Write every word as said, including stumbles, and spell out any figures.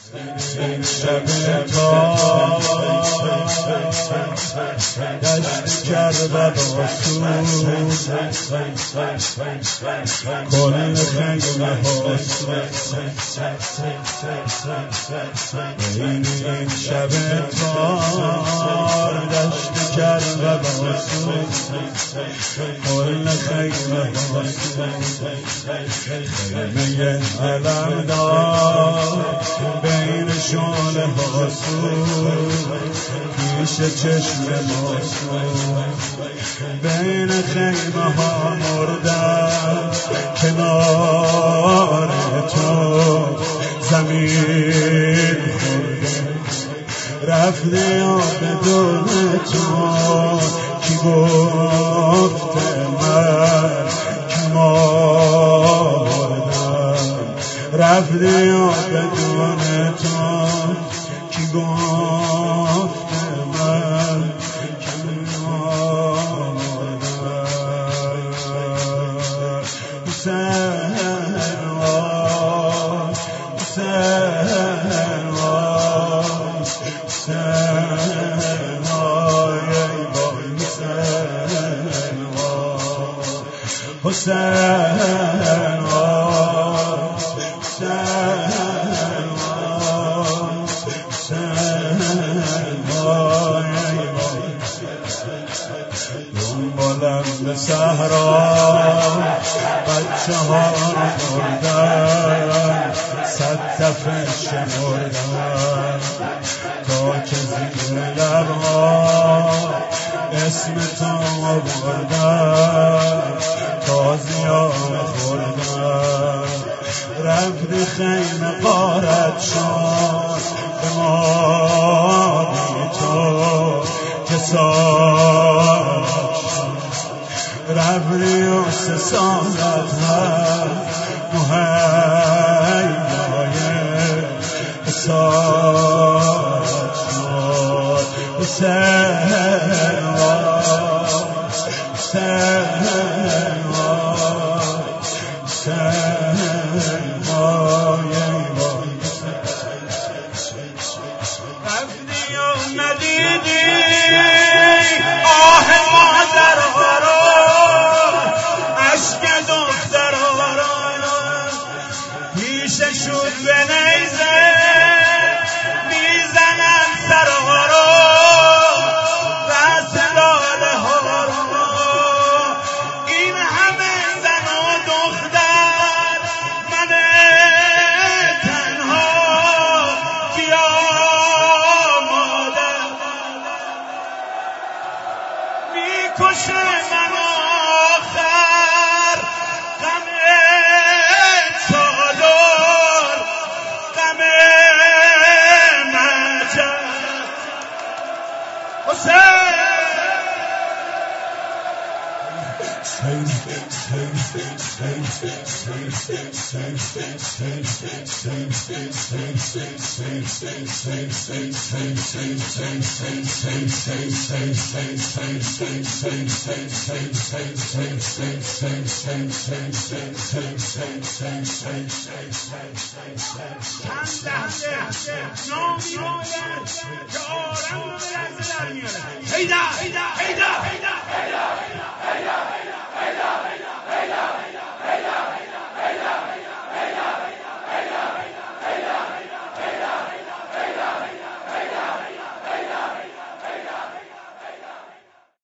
این شب تار دشت کربلا سوز کل خیمه ها این شب تار دشت کربلا سوز کل خیمه ها خیمه علمدار بین شعله ها سوز پیش چشم ماسون بین خیمه ها مردم کنار تو زمین خورده رفته یا بدون تو کی گفته من که مردم رفته یا بدون تو کی گفته من که مردم حسین وای حسین وای حسین وای ای وای حسین وای حسین وای حسین وای دنبالم به صحرا بچه ها مردن صد دفعه شمردن تا که زیر لبها اسم تو آوردن تازیانه خوردن رفتی خیمه غارت شد به مادی تو که سالت شد رفتی و سه سالت هست مهیای سالت شد حسین وای حسین وای حسین وای رفتی و ندیدی آه مادرها را اشک دخترها را پیش شد به نیزه میزنن سرها را رأس لاله ها را این همه زن و دختر من تنها بیا مادر میکشه من آخر غم چادر غم مجد حسین هیدا هیدا هیدا هیدا هیدا هیدا هیدا